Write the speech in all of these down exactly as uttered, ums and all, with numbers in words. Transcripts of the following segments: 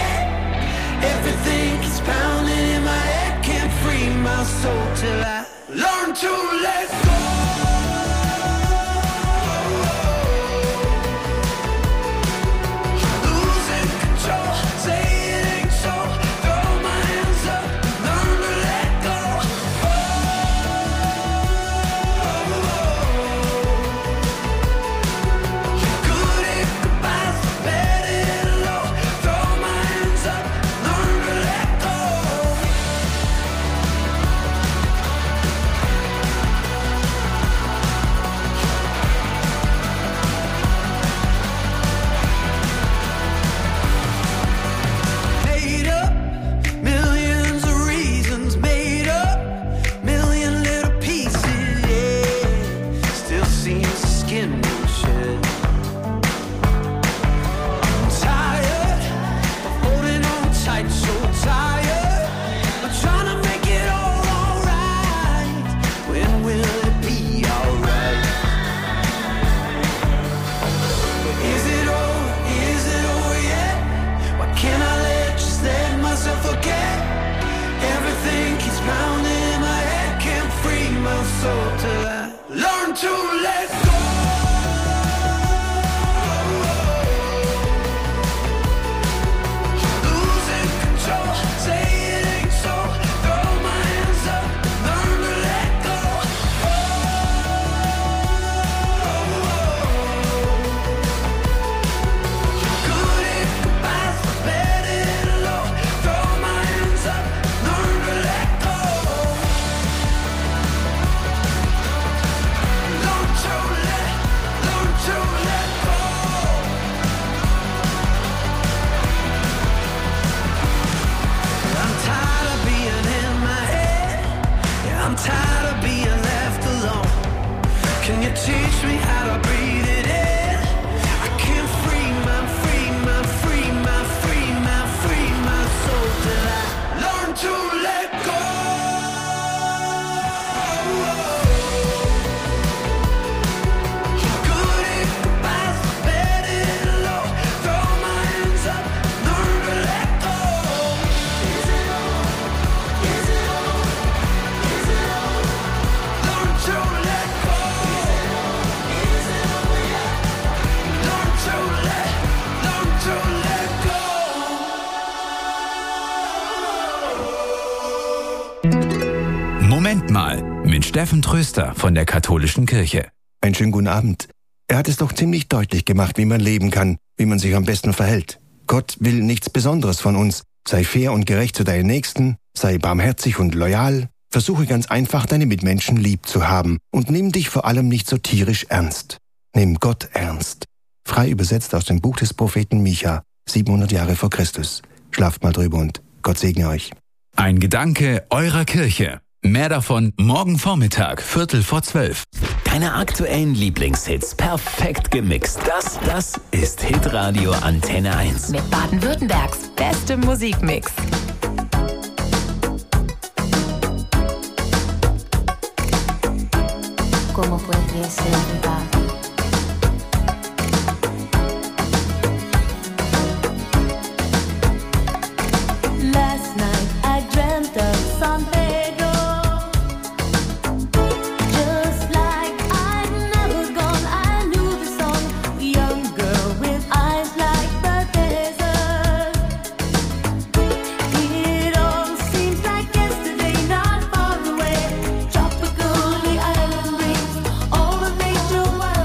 forget. Everything keeps pounding in my head, can't free my soul till I learn to let go. Moment mal, mit Steffen Tröster von der Katholischen Kirche. Einen schönen guten Abend. Er hat es doch ziemlich deutlich gemacht, wie man leben kann, wie man sich am besten verhält. Gott will nichts Besonderes von uns. Sei fair und gerecht zu deinen Nächsten, sei barmherzig und loyal. Versuche ganz einfach, deine Mitmenschen lieb zu haben und nimm dich vor allem nicht so tierisch ernst. Nimm Gott ernst. Frei übersetzt aus dem Buch des Propheten Micha, siebenhundert Jahre vor Christus. Schlaft mal drüber und Gott segne euch. Ein Gedanke eurer Kirche. Mehr davon morgen Vormittag, Viertel vor zwölf. Deine aktuellen Lieblingshits perfekt gemixt. Das, das ist Hitradio Antenne eins. Mit Baden-Württembergs bestem Musikmix. ¿Cómo puede ser verdad? Last night I dreamt of San Pedro, just like I'd never gone. I knew the song, young girl with eyes like the desert. It all seems like yesterday, not far away. Tropical, the island breeze, all of nature was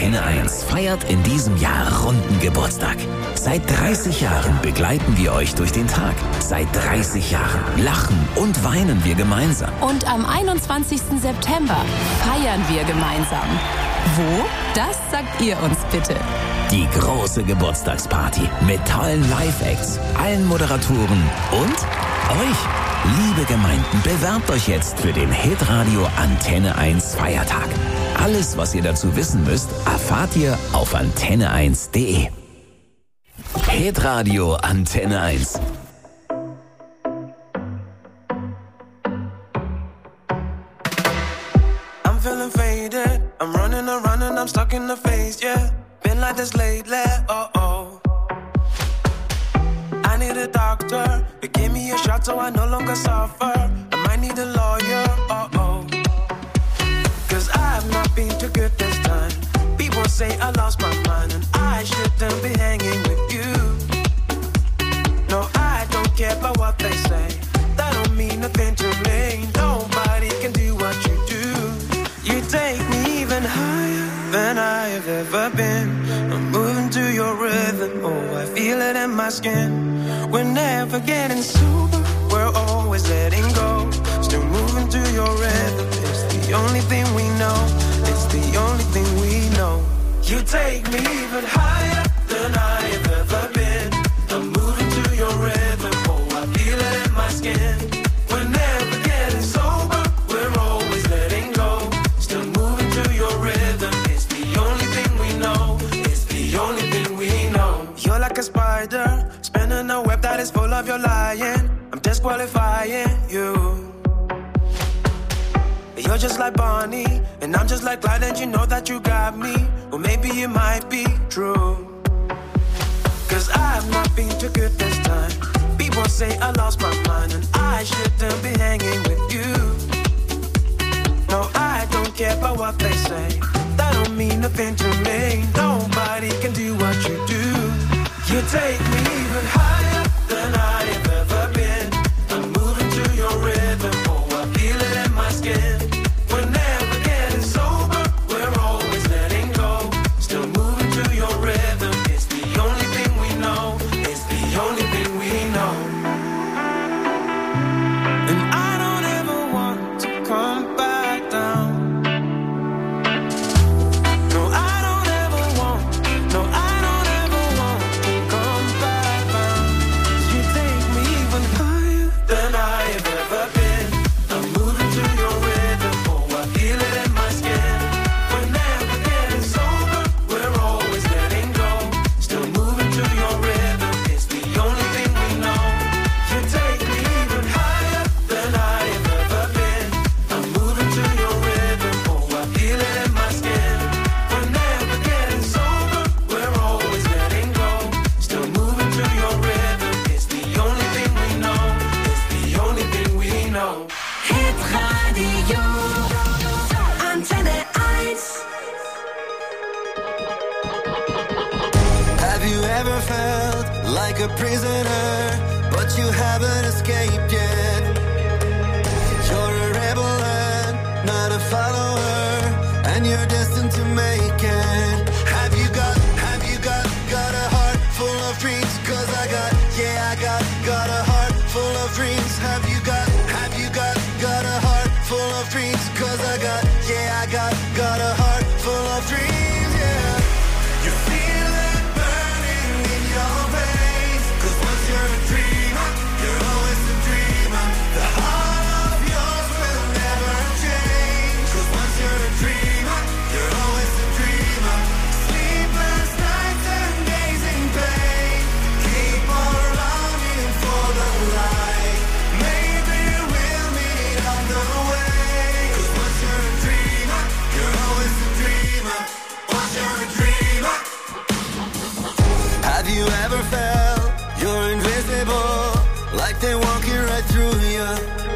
Antenne eins feiert in diesem Jahr runden Geburtstag. Seit dreißig Jahren begleiten wir euch durch den Tag. Seit dreißig Jahren lachen und weinen wir gemeinsam. Und am einundzwanzigsten September feiern wir gemeinsam. Wo? Das sagt ihr uns bitte. Die große Geburtstagsparty mit tollen Live-Acts, allen Moderatoren und euch. Liebe Gemeinden, bewerbt euch jetzt für den Hitradio Antenne eins Feiertag. Alles, was ihr dazu wissen müsst, erfahrt ihr auf antenne eins punkt de. Hitradio Antenne eins. I'm feeling faded. I'm running around and I'm stuck in the phase, yeah. Been like this lately, oh oh. I need a doctor to give me a shot so I no longer suffer. I might need a lawyer, oh oh. Cause I've not been too good this time. People say I lost my mind and I shouldn't be hanging with you. No, I don't care about what they say. That don't mean nothing to me. Nobody can do what you do. You take me even higher than I have ever been. I'm moving to your rhythm, oh, I feel it in my skin. We're never getting sober, we're always letting go. Still moving to your rhythm, it's the only thing we know. It's the only thing we know. You take me even higher than I have ever been. I'm moving to your rhythm, oh, I feel it in my skin. We're never getting sober, we're always letting go. Still moving to your rhythm, it's the only thing we know. It's the only thing we know. You're like a spider, spinning a web that is full of your lying. I'm disqualifying you. You're just like Bonnie, and I'm just like Clyde, and you know that you got me. Well, maybe it might be true. Cause I've not been too good this time. People say I lost my mind, and I shouldn't be hanging with you. No, I don't care about what they say. That don't mean nothing to me. Nobody can do what you do. You take me even higher than I have ever been. I'm moving to your rhythm, oh, I feel it in my skin. We're never getting sober, we're always letting go. Still moving to your rhythm, it's the only thing we know. It's the only thing we know. And I don't ever want to come back down. No, I don't ever want, no, I don't ever want to come back down. You take me even higher than I have ever been. I'm moving to your rhythm, oh, I feel it in my skin. We're never getting sober, we're always letting go. Still moving to your rhythm, it's the only thing we know. You take me even higher than I have ever been. I'm moving to your rhythm, oh, I feel it in my skin. We're never getting sober, we're always letting go. Still moving to your rhythm, it's the only thing we know. It's the only thing we know. Hitradio Antenne eins. Have you ever felt like a prisoner, but you haven't escaped yet? You're a rebel and not a follower, and you're destined to make it. Have you got, have you got, got a heart full of dreams? Cause I got, yeah, I got, got a heart full of dreams. Have you got, have you got, got a heart full of dreams? Cause I got, yeah, I got, got a heart full of dreams, yeah. You feel it burning in your veins. Cause once you're a dreamer, you're always a dreamer. The heart of yours will never change. Cause once you're a dreamer, you're always a dreamer. Sleepless nights and days in pain. Keep on longing for the light. Maybe we'll meet on the way. Cause once you're a dreamer, you're always a dreamer. Once you're a dreamer. Have you ever felt you're invisible, like they're walking right through you?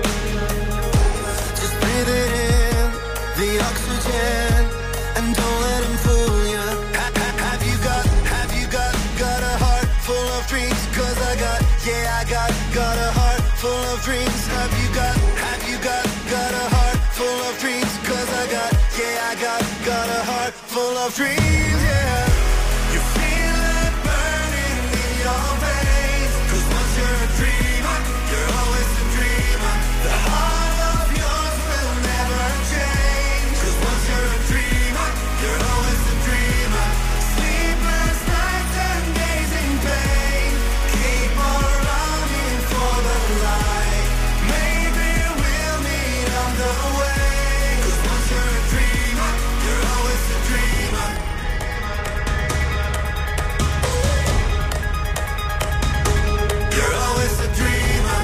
Just breathe it in, the oxygen, and don't let them fool you. Ha- ha- have you got, have you got, got a heart full of dreams? Cause I got, yeah, I got, got a heart full of dreams. Have you got, have you got, got a heart full of dreams? Cause I got, yeah, I got, got a heart full of of dreams, yeah. You feel it burning in your veins. 'Cause once you're a dreamer, you're always a dreamer. The heart of yours will never change. 'Cause once you're a dreamer, you're always a dreamer. Sleepless nights and days in pain. Keep on running for the light. Maybe we'll meet on the way. 'Cause once you're a dreamer, you're always a dreamer. You're always a dreamer.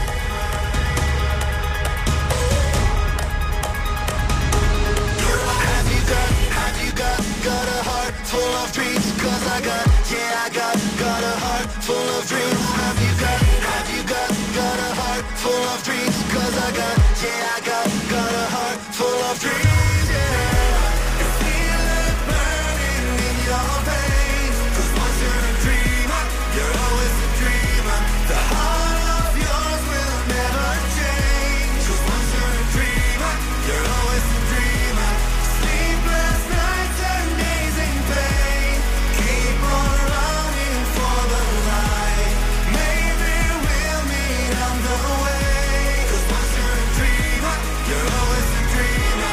Have you got, have you got, got a heart full of dreams? 'Cause I got, yeah I got, got a heart full of dreams. Have you got, have you got, got a heart full of dreams? 'Cause I got, yeah I got, got a heart full of dreams, yeah. You feel it burning in your veins. 'Cause once you're a dreamer, you're always a dreamer. The heart of yours will never change. 'Cause once you're a dreamer, you're always a dreamer. Sleepless nights and days in pain. Keep on running for the light. Maybe we'll meet on the way. 'Cause once you're a dreamer, you're always a dreamer.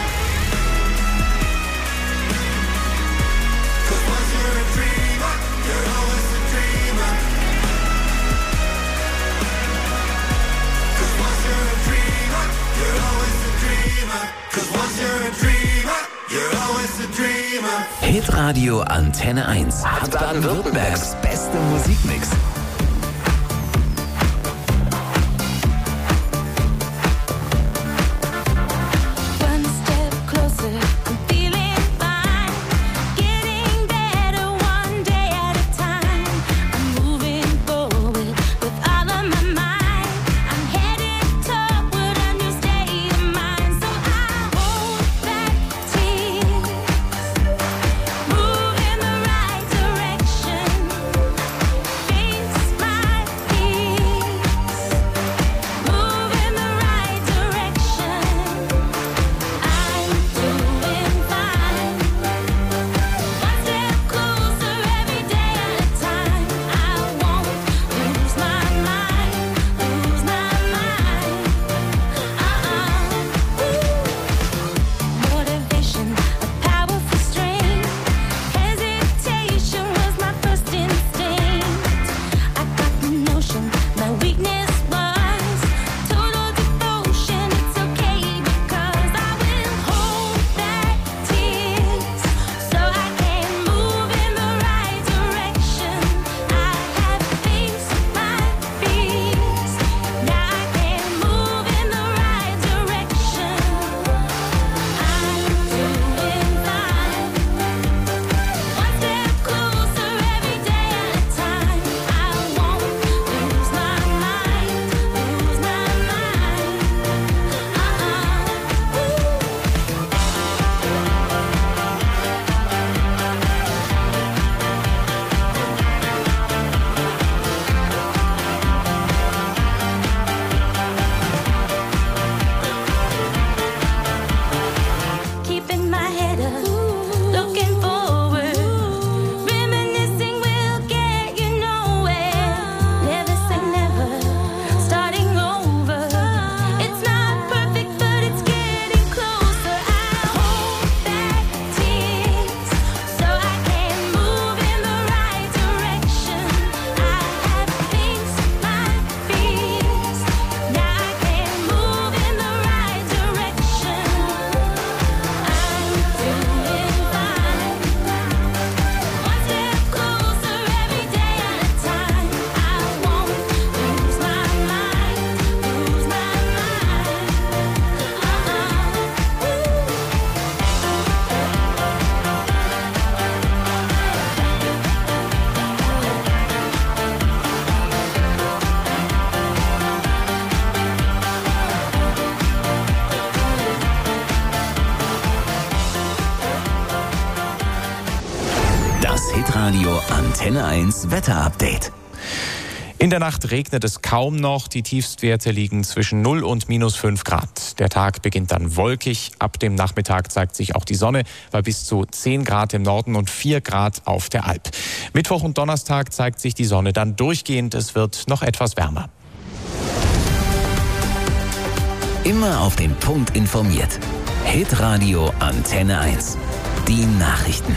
'Cause once you're a dreamer, you're always a dreamer. 'Cause once you're a dreamer, you're always a dreamer. 'Cause once you're a dreamer, you're always a dreamer. Hitradio Antenne eins hat Baden-Württembergs beste Musikmix. One step closer, I'm feeling fine. Getting better one day at a time. I'm moving forward with all of my might. I'm headed toward a new state of mind. So I hold back tears, move in the right direction. Face my fears, move in the right direction. I'm doing fine. One step closer every day at a time. I won't lose my mind, lose my mind. Uh-uh. Motivation, a powerful strength. Hesitation was my first instinct. I got the notion my weakness was total devotion. It's okay because I will hold back tears so I can move in the right direction. I have faced my fears. Now I can move in the right direction. I'm doing fine. One step closer every day at a time. I won't lose my mind, lose my mind. Keeping my head up, looking forward. Reminiscing will get you nowhere. Never say never, starting over. It's not perfect, but it's getting closer. I hold back tears so I can move in the right direction. I have faced my fears. Now I can move in the right direction. I'm doing fine. One step closer every day at a time. I won't lose my mind, lose my mind. Das Hitradio Antenne eins Wetterupdate. In der Nacht regnet es kaum noch. Die Tiefstwerte liegen zwischen null und minus fünf Grad. Der Tag beginnt dann wolkig. Ab dem Nachmittag zeigt sich auch die Sonne bei bis zu zehn Grad im Norden und vier Grad auf der Alp. Mittwoch und Donnerstag zeigt sich die Sonne dann durchgehend. Es wird noch etwas wärmer. Immer auf den Punkt informiert. Hitradio Antenne eins. Die Nachrichten.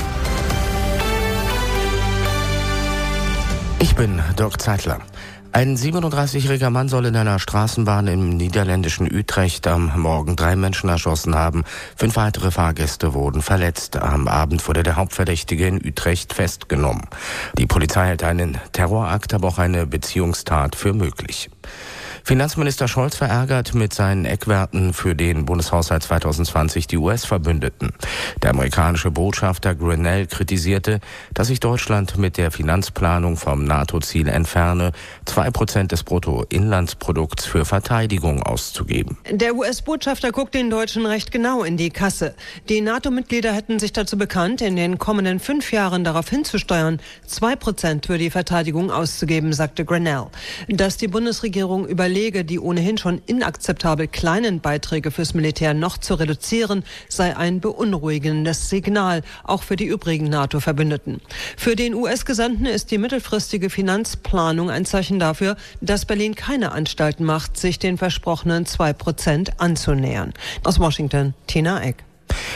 Ich bin Dirk Zeitler. Ein siebenunddreißigjähriger Mann soll in einer Straßenbahn im niederländischen Utrecht am Morgen drei Menschen erschossen haben. Fünf weitere Fahrgäste wurden verletzt. Am Abend wurde der Hauptverdächtige in Utrecht festgenommen. Die Polizei hält einen Terrorakt, aber auch eine Beziehungstat für möglich. Finanzminister Scholz verärgert mit seinen Eckwerten für den Bundeshaushalt zwanzig zwanzig die U S-Verbündeten. Der amerikanische Botschafter Grenell kritisierte, dass sich Deutschland mit der Finanzplanung vom NATO-Ziel entferne, zwei Prozent des Bruttoinlandsprodukts für Verteidigung auszugeben. Der U S-Botschafter guckt den Deutschen recht genau in die Kasse. Die NATO-Mitglieder hätten sich dazu bekannt, in den kommenden fünf Jahren darauf hinzusteuern, zwei Prozent für die Verteidigung auszugeben, sagte Grenell. Dass die Bundesregierung überlege, die ohnehin schon inakzeptabel kleinen Beiträge fürs Militär noch zu reduzieren, sei ein beunruhigendes Signal, auch für die übrigen NATO-Verbündeten. Für den U S-Gesandten ist die mittelfristige Finanzplanung ein Zeichen dafür, dass Berlin keine Anstalten macht, sich den versprochenen zwei Prozent anzunähern. Aus Washington, Tina Eck.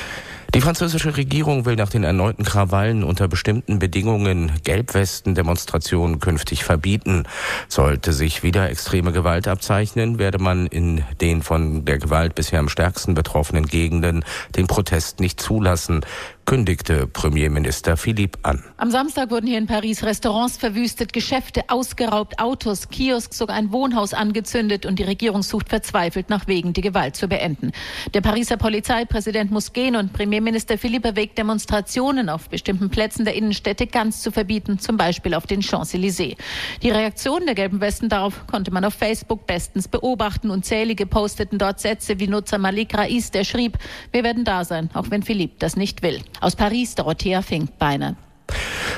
Die französische Regierung will nach den erneuten Krawallen unter bestimmten Bedingungen Gelbwesten-Demonstrationen künftig verbieten. Sollte sich wieder extreme Gewalt abzeichnen, werde man in den von der Gewalt bisher am stärksten betroffenen Gegenden den Protest nicht zulassen, kündigte Premierminister Philippe an. Am Samstag wurden hier in Paris Restaurants verwüstet, Geschäfte ausgeraubt, Autos, Kiosks, sogar ein Wohnhaus angezündet und die Regierung sucht verzweifelt nach Wegen, die Gewalt zu beenden. Der Pariser Polizeipräsident muss gehen und Premierminister Philippe erwägt, Demonstrationen auf bestimmten Plätzen der Innenstädte ganz zu verbieten, zum Beispiel auf den Champs-Élysées. Die Reaktion der gelben Westen darauf konnte man auf Facebook bestens beobachten. Unzählige posteten dort Sätze wie Nutzer Malik Rais, der schrieb: Wir werden da sein, auch wenn Philippe das nicht will. Aus Paris, Dorothea Fink-Beiner.